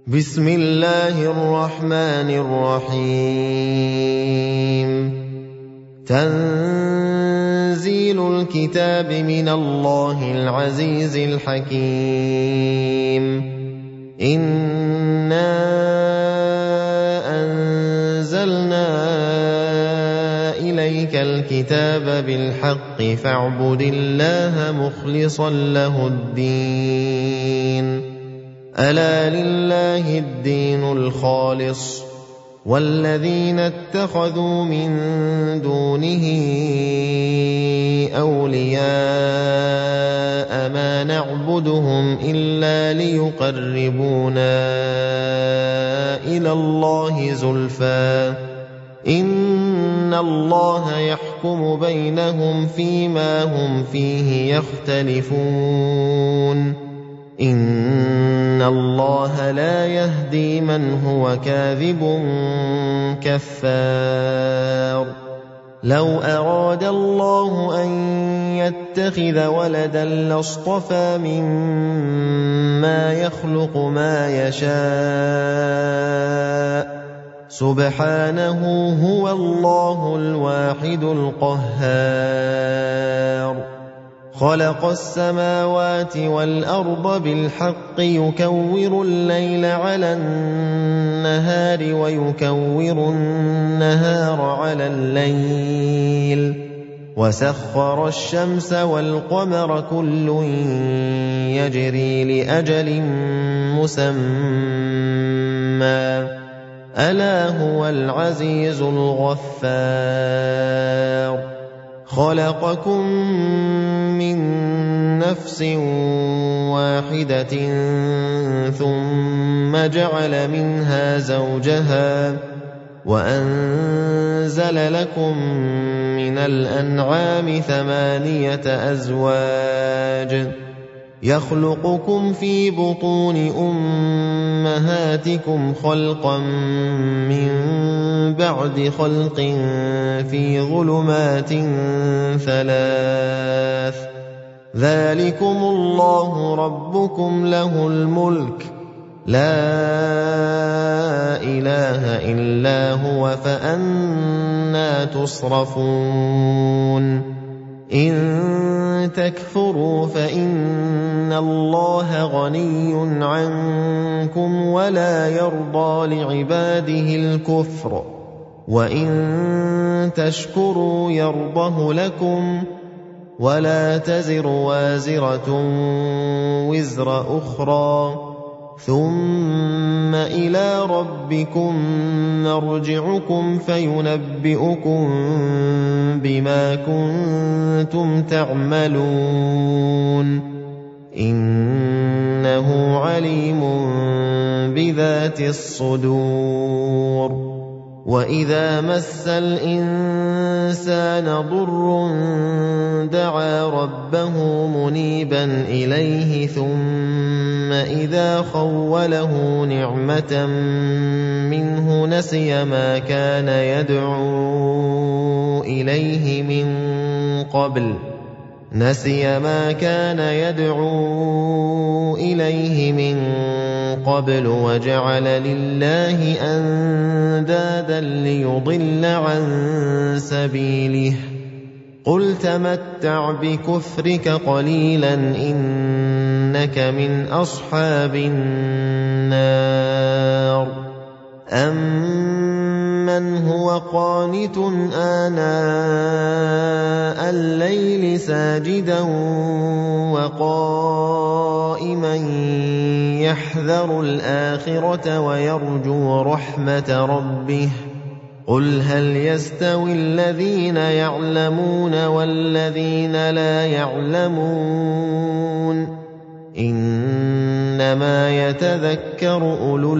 بسم الله الرحمن الرحيم تنزيل الكتاب من الله العزيز الحكيم إنا أنزلنا إليك الكتاب بالحق فاعبد الله مخلصا له الدين ألا لله الدين الخالص والذين اتخذوا من دونه أولياء ما نعبدهم إلا ليقربونا إلى الله زلفى إن الله يحكم بينهم فيما هم فيه يختلفون إن الله لا يهدي من هو كاذب كفار لو أراد الله أن يتخذ ولدا لاصطفى مما يخلق ما يشاء سبحانه هو الله الواحد القهار خلق السماوات والأرض بالحق يكور الليل على النهار ويكور النهار على الليل وسخر الشمس والقمر كل يجري لأجل مسمى ألا هو العزيز الغفار خلقكم من نفس واحدة ثم جعل منها زوجها وأنزل لكم من الأنعام 8 أزواج يخلقكم في بطون أمهاتكم خلقا من بعد خلق في ظلمات 3 ذلكم الله ربكم له الملك لا إله إلا هو فأنى تصرفون إن تكفروا فإن الله غني عنكم ولا يرضى لعباده الكفر وإن تشكروا يرضه لكم ولا تزر وازرة وزر أخرى ثم إلى ربكم مرجعكم فينبئكم بما كنتم تعملون إنه عليم بذات الصدور وإذا مس الإنسان ضر دعا ربه منيبا إليه ثم إذا خوله نعمة منه نسي ما كان يدعو إليه من قبل وجعل لله أندادا ليضل عن سبيله قل تمتع بكفرك قليلا إنك من أصحاب النار أمن هو قانت آناء الليل ساجدا وقائما يحذر الآخرة ويرجو رحمة ربه قل هل يستوي الذين يعلمون والذين لا يعلمون إنما يتذكر أولو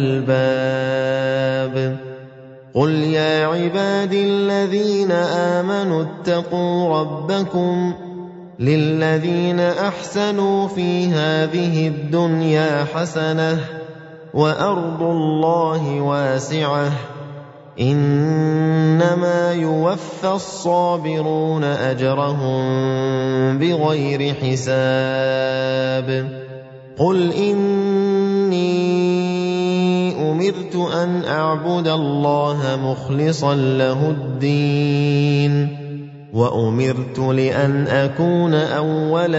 الألباب قل يا عبادي الذين آمنوا اتقوا ربكم للذين أحسنوا في هذه الدنيا حسنة وأرض الله واسعة إنما يوفى الصابرون أجرهم بغير حساب قل إني أمرت أن أعبد الله مخلصا له الدين وأمرت لأن أكون أول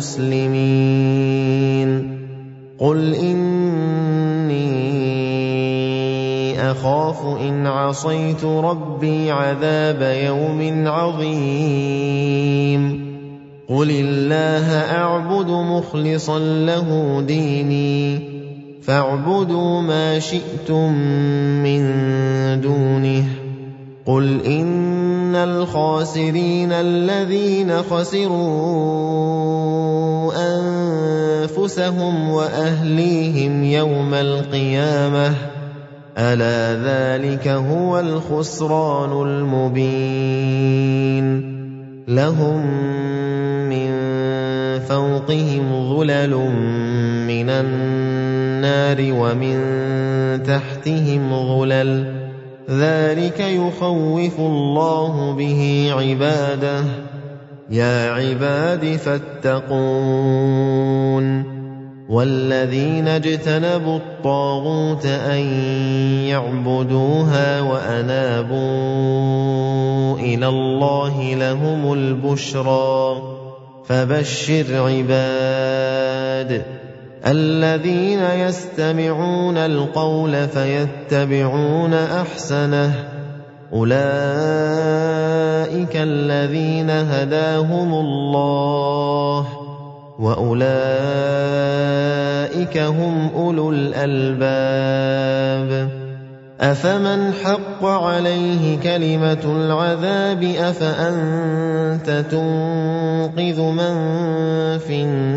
المسلمين قل إني أخاف إن عصيت ربي عذاب يوم عظيم قل الله أعبد مخلصا له ديني فاعبدوا ما شئتم من دونه قل إن الخاسرين الذين خسروا أنفسهم وأهليهم يوم القيامة ألا ذلك هو الخسران المبين لهم من فوقهم ظلل من النار ومن تحتهم ظلل ذلك يخوف الله به عباده يا عباد فاتقون والذين اجتنبوا الطاغوت أن يعبدوها وأنابوا إلى الله لهم البشرى فبشر عباد الذين يستمعون القول فيتبعون أحسنه أولئك الذين هداهم الله وأولئك هم أولو الألباب أفمن حق عليه كلمة العذاب أفأنت تنقذ من في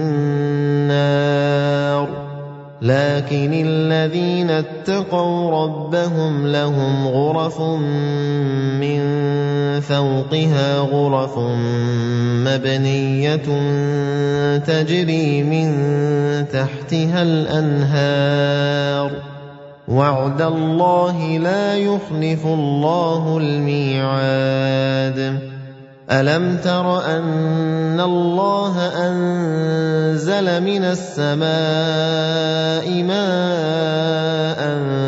النار لكن الذين اتقوا ربهم لهم غرف من فوقها غرف مبنية تجري من تحتها الأنهار وعد الله لا يخلف الله الميعاد ألم تر أن الله أنزل من السماء ماء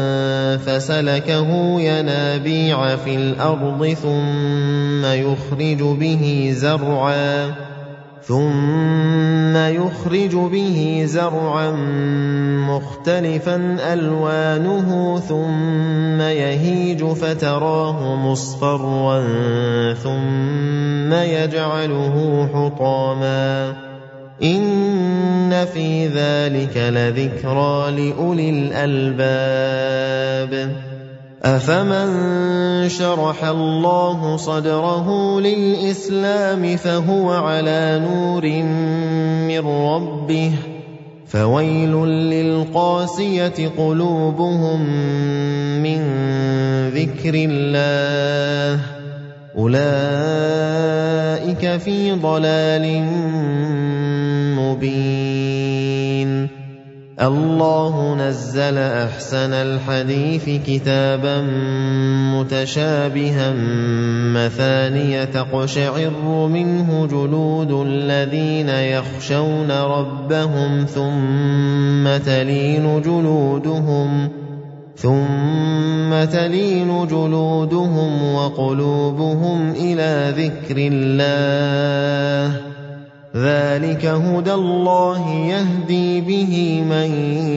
فسلكه ينابيع في الأرض ثم يخرج به زرعا مختلفا ألوانه ثم يهيج فتراه مصفرا ثم يجعله حطاما إن في ذلك لذكرى لأولي الألباب أفمن شرح الله صدره للإسلام فهو على نور من ربه فويل للقاسية قلوبهم من ذكر الله أولئك في ضلال مبين الله نزل أحسن الحديث كتابا متشابها مثانية تقشعر منه جلود الذين يخشون ربهم ثم تلين جلودهم وقلوبهم إلى ذكر الله ذلك هدى الله يهدي به من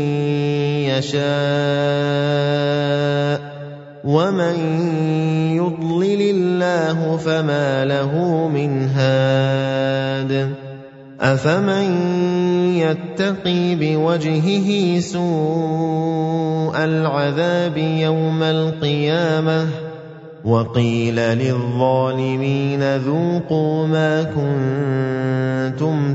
يشاء ومن يضلل الله فما له من هاد أفمن يتقي بوجهه سوء العذاب يوم القيامة وقيل للظالمين ذوقوا ما كنتم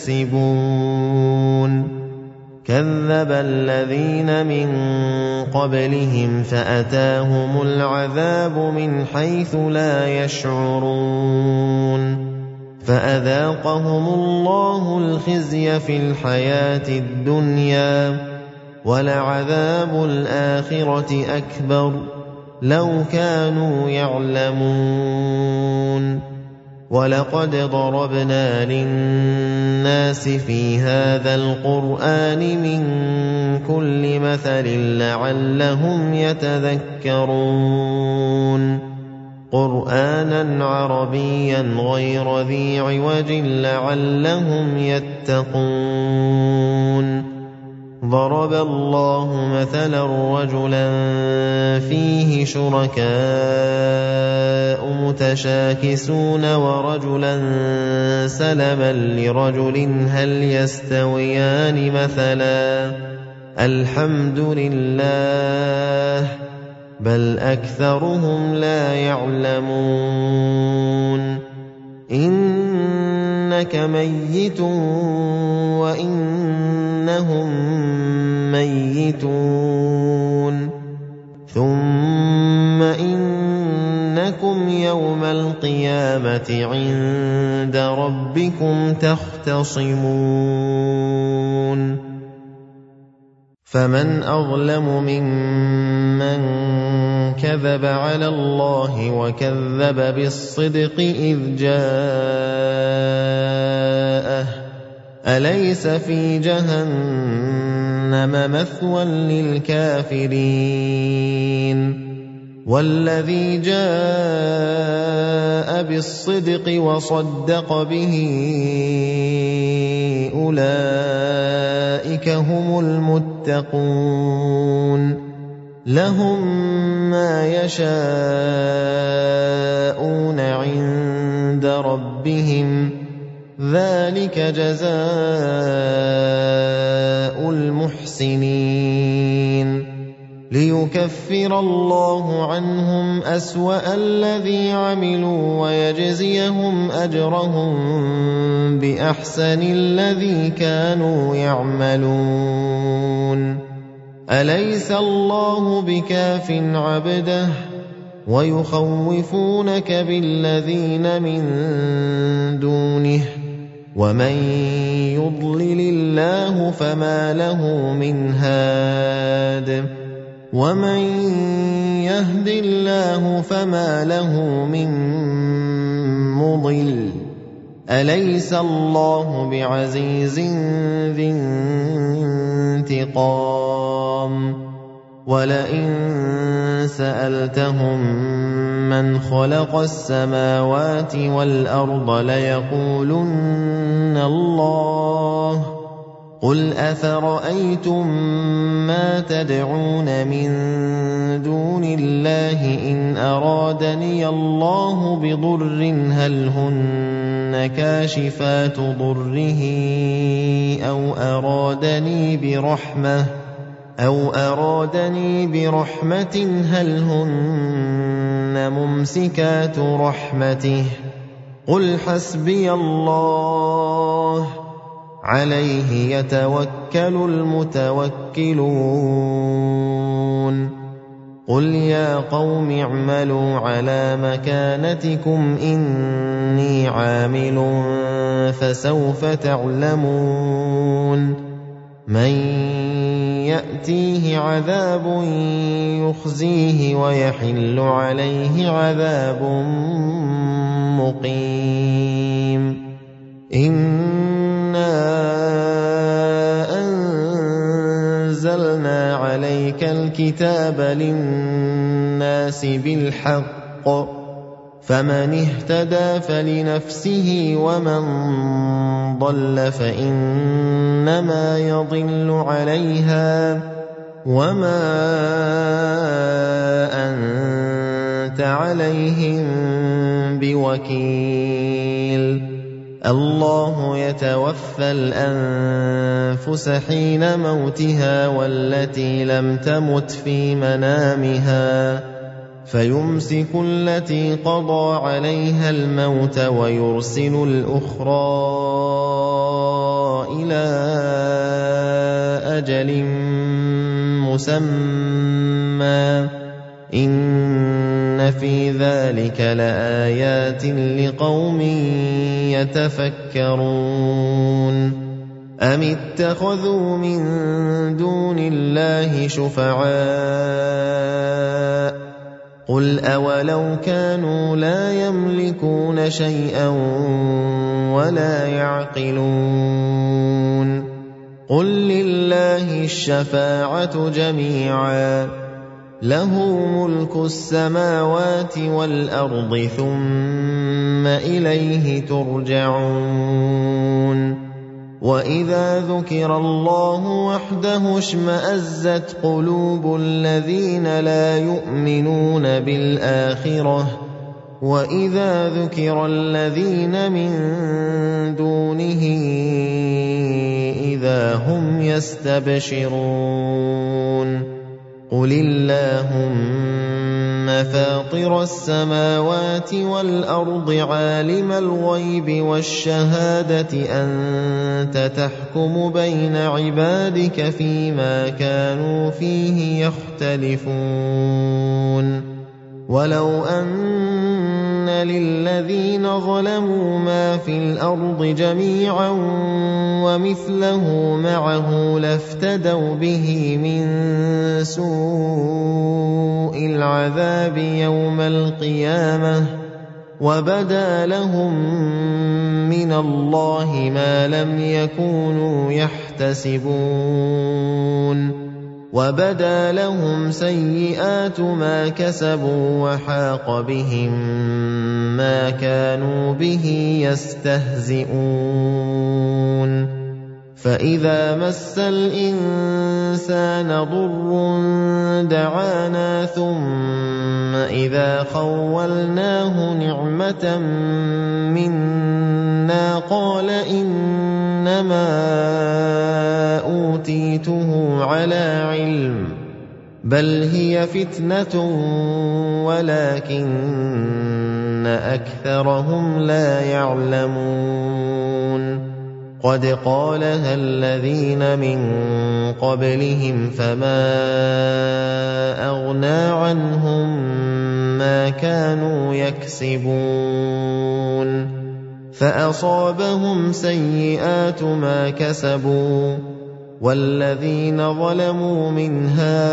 تكسبون كذب الذين من قبلهم فأتاهم العذاب من حيث لا يشعرون فأذاقهم الله الخزي في الحياة الدنيا ولعذاب الآخرة أكبر لو كانوا يعلمون وَلَقَدْ ضَرَبْنَا لِلنَّاسِ فِي هَذَا الْقُرْآنِ مِنْ كُلِّ مَثَلٍ لَعَلَّهُمْ يَتَذَكَّرُونَ قُرْآنًا عَرَبِيًّا غَيْرَ ذِي عِوَجٍ لَعَلَّهُمْ يَتَّقُونَ ضَرَبَ اللَّهُ مَثَلًا رَجُلًا فِيهِ شُرَكَاءُ مُتَشَاكِسُونَ وَرَجُلًا سَلَمًا لِرَجُلٍ هَلْ يَسْتَوِيَانِ مَثَلًا الْحَمْدُ لِلَّهِ بَلْ أَكْثَرُهُمْ لَا يَعْلَمُونَ إِنَّكَ مَيِّتٌ وَإِنَّهُم مَّيِّتُونَ ثُمَّ إِنَّكُمْ يَوْمَ الْقِيَامَةِ عِندَ رَبِّكُمْ تَخْتَصِمُونَ فَمَنْ أَظْلَمُ مِمَّنْ كَذَبَ عَلَى اللَّهِ وَكَذَّبَ بِالصِّدْقِ إِذْ جَاءَهُ أَلَيْسَ فِي جَهَنَّمَ مَثْوًى لِلْكَافِرِينَ وَالَّذِي جَاءَ بِالصِّدْقِ وَصَدَّقَ بِهِ أُولَئِكَ هُمُ الْمُتَّقُونَ لَهُم مَّا يَشَاءُونَ عِندَ رَبِّهِمْ ذَلِكَ جَزَاءُ الْمُحْسِنِينَ لِيُكَفِّرَ اللَّهُ عَنْهُمْ أَسْوَأَ الَّذِي عَمِلُوا وَيَجْزِيَهُمْ أَجْرَهُم بِأَحْسَنِ الَّذِي كَانُوا يَعْمَلُونَ أَلَيْسَ اللَّهُ بِكَافٍ عَبْدَهُ وَيُخَوِّفُونَكَ بِالَّذِينَ مِن دُونِهِ وَمَن يُضْلِلِ اللَّهُ فَمَا لَهُ مِنْ هَادٍ وَمَن يَهْدِ اللَّهُ فَمَا لَهُ مِن مُّضِلٍّ أَلَيْسَ اللَّهُ بِعَزِيزٍ ذِي انتِقَامٍ وَلَئِن سَأَلْتَهُم مَّنْ خَلَقَ السَّمَاوَاتِ وَالْأَرْضَ لَيَقُولُنَّ اللَّهُ قُلْ أَفَرَأَيْتُم مَّا تَدْعُونَ مِن دُونِ اللَّهِ إِنْ أَرَادَنِيَ اللَّهُ بِضُرٍّ هَلْ هُنَّ كَاشِفَاتُ ضُرِّهِ أَوْ أَرَادَنِي بِرَحْمَةٍ هَلْ هُنَّ مُمْسِكَاتُ رَحْمَتِهِ قُلْ حَسْبِيَ اللَّهُ عَلَيْهِ يَتَوَكَّلُ الْمُتَوَكِّلُونَ قُلْ يَا قَوْمِ اعْمَلُوا عَلَى مَكَانَتِكُمْ إِنِّي عَامِلٌ فَسَوْفَ تعلمون مَن يَأْتِيهِ عَذَابٌ يُخْزِيهِ وَيَحِلُّ عَلَيْهِ عَذَابٌ مُّقِيمٌ إِنَّا أَنزَلْنَا عَلَيْكَ الْكِتَابَ لِلنَّاسِ بِالْحَقِّ فَمَنِ اهْتَدَىٰ فَلِنَفْسِهِ وَمَن ضَلَّ فَإِنَّمَا يَضِلُّ عَلَيْهَا وَمَا أَنتَ عَلَيْهِم بِوَكِيلٍ اللَّهُ يَتَوَفَّى الْأَنفُسَ حِينَ مَوْتِهَا وَالَّتِي لَمْ تَمُتْ فِي مَنَامِهَا فَيُمْسِكُ الَّتِي قَضَىٰ عَلَيْهَا الْمَوْتَ وَيُرْسِلُ الْأُخْرَىٰ إِلَىٰ أَجَلٍ مُّسَمًّى إِنَّ فِي ذَلِكَ لَآيَاتٍ لِقَوْمٍ يَتَفَكَّرُونَ أَمِ اتَّخَذُوا مِن دُونِ اللَّهِ شُفَعَاءَ قُلْ أَوَلَوْ كَانُوا لَا يَمْلِكُونَ شَيْئًا وَلَا يَعْقِلُونَ قُل لِّلَّهِ الشَّفَاعَةُ جَمِيعًا لَّهُ مُلْكُ السَّمَاوَاتِ وَالْأَرْضِ ثُمَّ إِلَيْهِ تُرْجَعُونَ وَإِذَا ذُكِرَ اللَّهُ وَحْدَهُ اشْمَأَزَّتْ قُلُوبُ الَّذِينَ لَا يُؤْمِنُونَ بِالْآخِرَةِ وَإِذَا ذُكِرَ الَّذِينَ مِن دُونِهِ إِذَا هُمْ يَسْتَبْشِرُونَ قُلِ اللَّهُمَّ فَاطِرَ السَّمَاوَاتِ وَالْأَرْضِ عَالِمَ الْغَيْبِ وَالشَّهَادَةِ أَنتَ تَحْكُمُ بَيْنَ عِبَادِكَ فِيمَا كَانُوا فِيهِ يَخْتَلِفُونَ وَلَوْ أَنَّ لِلَّذِينَ ظَلَمُوا مَا فِي الْأَرْضِ جَمِيعًا وَمِثْلَهُ مَعَهُ لَافْتَدَوْا بِهِ مِن سُوءِ الْعَذَابِ يَوْمَ الْقِيَامَةِ وَبَدَا لَهُم مِّنَ اللَّهِ مَا لَمْ يَكُونُوا يَحْتَسِبُونَ وَبَدَا لَهُمْ سَيِّئَاتُ مَا كَسَبُوا وَحَاقَ بِهِم مَّا كَانُوا بِهِ يَسْتَهْزِئُونَ فَإِذَا مَسَّ الْإِنسَانَ ضُرٌّ دَعَانَا ثُمَّ إِذَا خَوَّلْنَاهُ نِعْمَةً مِنَّا قَالَ إِنَّمَا أُوتِيتُهُ عَلَىٰ عِلْمٍ بَلْ هِيَ فِتْنَةٌ وَلَٰكِنَّ أَكْثَرَهُمْ لَا يَعْلَمُونَ قَدْ قَالَهَا الَّذِينَ مِن قَبْلِهِمْ فَمَا أَغْنَىٰ عَنْهُم مَّا كَانُوا يَكْسِبُونَ فَأَصَابَهُمْ سَيِّئَاتُ مَا كَسَبُوا وَالَّذِينَ ظَلَمُوا مِنْ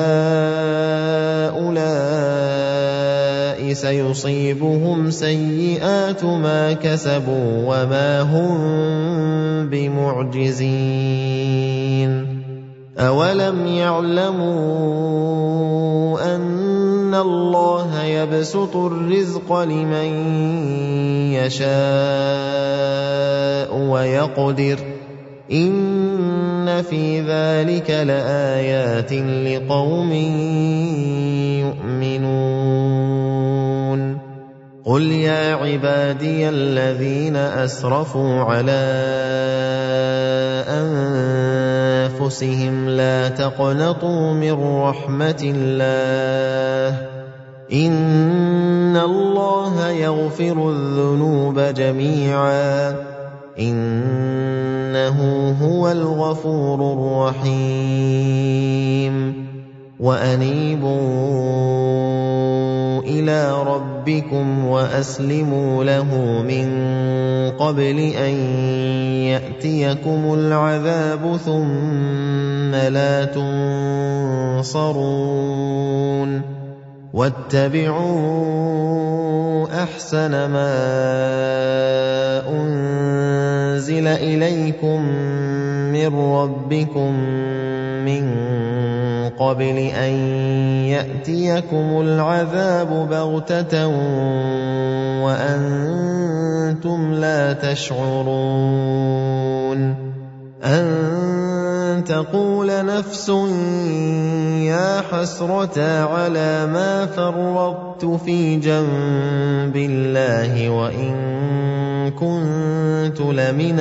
هَٰؤُلَاءِ سَيُصِيبُهُمْ سَيِّئَاتُ مَا كَسَبُوا وَمَا هُم بِمُعْجِزِينَ أَوَلَمْ يَعْلَمُوا أَنَّ اللَّهَ يَبْسُطُ الرِّزْقَ لِمَن يَشَاءُ وَيَقْدِرُ إِنَّ فِي ذَلِكَ لَآيَاتٍ لِقَوْمٍ يُؤْمِنُونَ قُلْ يَا عِبَادِيَ الَّذِينَ أَسْرَفُوا عَلَىٰ أَنفُسِهِمْ لَا تَقْنَطُوا مِن رَّحْمَةِ اللَّهِ إِنَّ اللَّهَ يَغْفِرُ الذُّنُوبَ جَمِيعًا إِنَّهُ هُوَ الْغَفُورُ الرَّحِيمُ وَأَنِيبُوا إِلَىٰ رَبِّكُمْ وَأَسْلِمُوا لَهُ مِن قَبْلِ أَن يَأْتِيَكُمُ الْعَذَابُ ثُمَّ لَا تُنصَرُونَ وَاتَّبِعُوا أَحْسَنَ مَا أُنزِلَ إِلَيْكُم مِّن رَّبِّكُم مِّن قَبْلِ أَن يَأْتِيَكُمُ الْعَذَابُ بَغْتَةً وَأَنتُمْ لَا تَشْعُرُونَ أَن تَقُولَ نَفْسٌ يَا حَسْرَتَا عَلَىٰ مَا فَرَّطتُ فِي جَنبِ اللَّهِ وَإِن كُنتُ لَمِنَ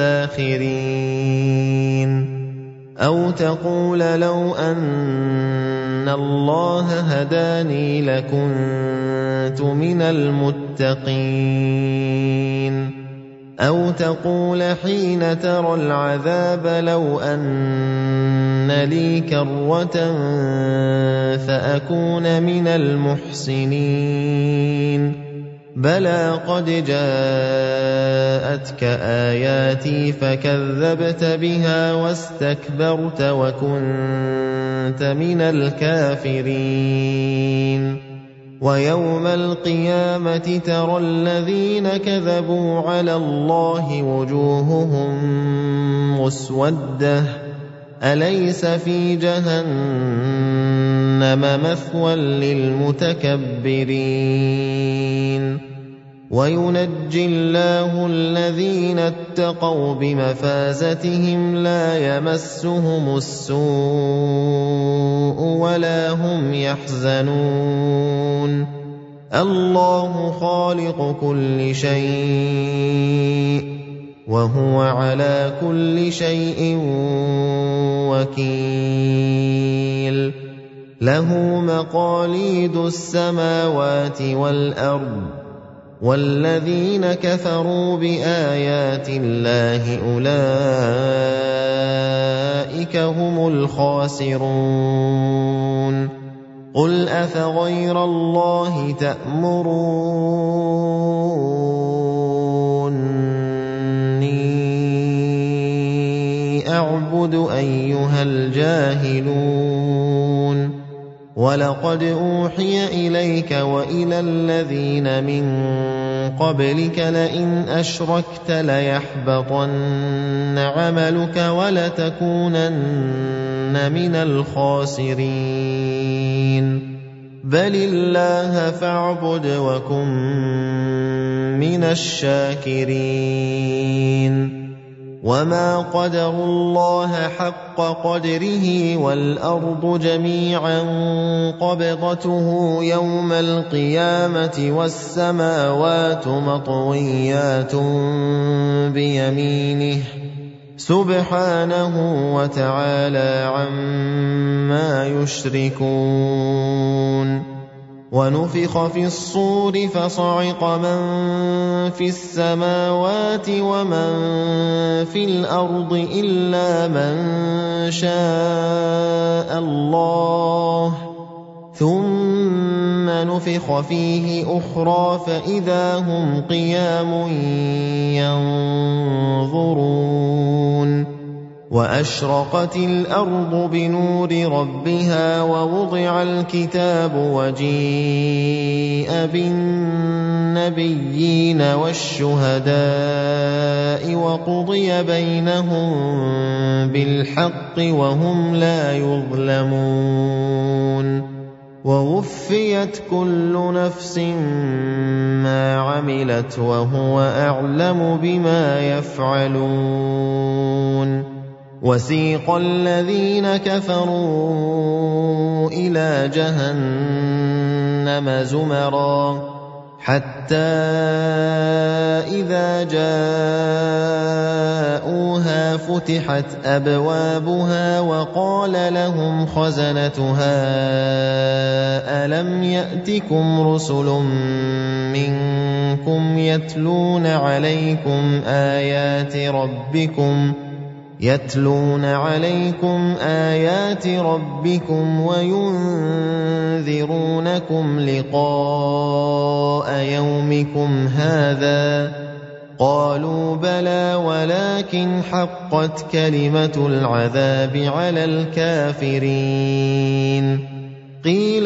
السَّاخِرِينَ أَوْ تَقُولَ لَوْ أَنَّ اللَّهَ هَدَانِي لَكُنتُ مِنَ الْمُتَّقِينَ أَوْ تَقُولَ حِينَ تَرَى الْعَذَابَ لَوْ أَنَّ لِي كَرَّةً فَأَكُونَ مِنَ الْمُحْسِنِينَ بَلَىٰ قَدْ جَاءَتْكَ آيَاتِي فَكَذَّبْتَ بِهَا وَاسْتَكْبَرْتَ وَكُنتَ مِنَ الْكَافِرِينَ ويوم القيامة ترى الذين كذبوا على الله وجوههم مسودة أليس في جهنم مثوى للمتكبرين وينجي الله الذين اتقوا بمفازتهم لا يمسهم السوء ولا هم يحزنون الله خالق كل شيء وهو على كل شيء وكيل له مقاليد السماوات والأرض والذين كفروا بآيات الله أولئك هم الخاسرون قل أفغير الله تأمروني أعبد أيها الجاهلون ولقد أوحي إليك وإلى الذين من قبلك لئن أشركت ليحبطن عملك ولتكونن من الخاسرين بل الله فاعبد وكن من الشاكرين وما قدروا الله حق قدره والأرض جميعا قبضته يوم القيامة والسماوات مطويات بيمينه سبحانه وتعالى عما يشركون ونفخ في الصور فصعق من في السماوات ومن في الأرض إلا من شاء الله ثم نفخ فيه أخرى فإذا هم قيام ينظرون وأشرقت الأرض بنور ربها ووضع الكتاب وجيء بالنبيين والشهداء وقضي بينهم بالحق وهم لا يظلمون ووفيت كل نفس ما عملت وهو أعلم بما يفعلون وسيق الذين كفروا إلى جهنم زمرا حتى إذا جاءوها فتحت أبوابها وقال لهم خزنتها ألم يأتكم رسل منكم يتلون عليكم آيات ربكم وينذرونكم لقاء يومكم هذا قالوا بلى ولكن حقت كلمة العذاب على الكافرين قيل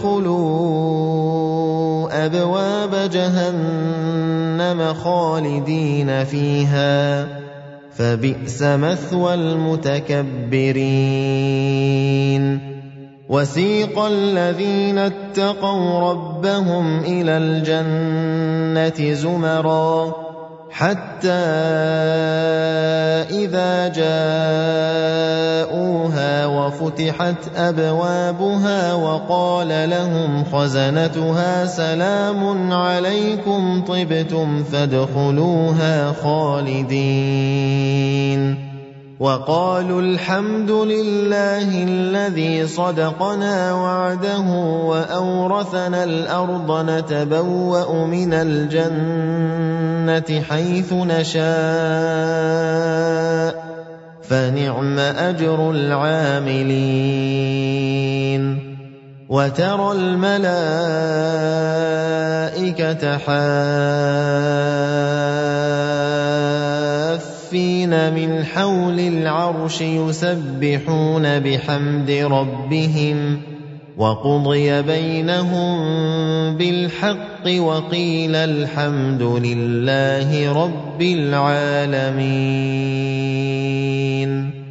ادخلوا أبواب جهنم خالدين فيها فبئس مثوى المتكبرين وسيق الذين اتقوا ربهم إلى الجنة زمرا حتى إذا جاءوها وفتحت أبوابها وقال لهم خزنتها سلام عليكم طبتم فادخلوها خالدين وقالوا الحمد لله الذي صدقنا وعده وأورثنا الأرض نتبوأ من الجنة حيث نشاء فنعم أجر العاملين وترى الملائكة حافين من حول العرش يسبحون بحمد ربهم وَقُضِيَ بَيْنَهُم بِالْحَقِّ وَقِيلَ الْحَمْدُ لِلَّهِ رَبِّ الْعَالَمِينَ.